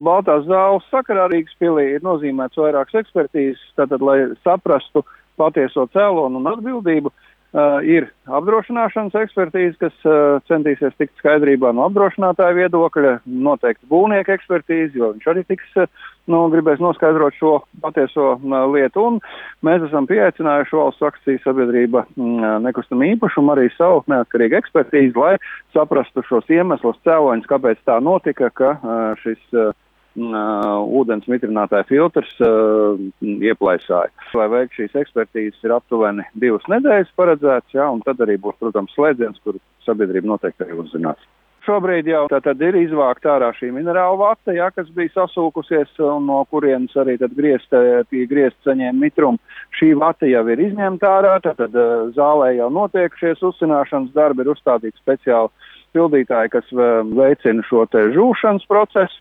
Baltās zāles sakarā Rīgas pilī ir nozīmēts vairākas ekspertīzes, tātad, lai saprastu patieso cēlonu un atbildību. Ir apdrošināšanas ekspertīze, kas centīsies tikt skaidrībā no apdrošinātāja viedokļa, noteikti būvnieka ekspertīze, jo viņš arī gribēs noskaidrot šo patieso lietu. Un mēs esam pieaicinājuši Valsts akciju sabiedrība nekustamā īpašuma arī savu neatkarīgu ekspertīzi, lai saprastu šos iemeslus, cēloņus, kāpēc tā notika, ka šis ūdens mitrinātāja filtrs ieplaisāja. Lai veikt šīs ekspertīzes ir aptuveni 2 nedēļas paredzēts, un tad arī būs, protams, slēdziens, kur sabiedrība noteikti arī uzzinās. Šobrīd jau tātad ir izvākta ārā šī minerāla vate, kas bija sasūkusies un no kurienes arī tad griezt saņēma mitrumu. Šī vate jau ir izņemta ārā, tātad zālē jau notiek šies uzsināšanas darbi, ir uzstādīti speciāli pildītāji, kas veicina šo te žūšanas procesu.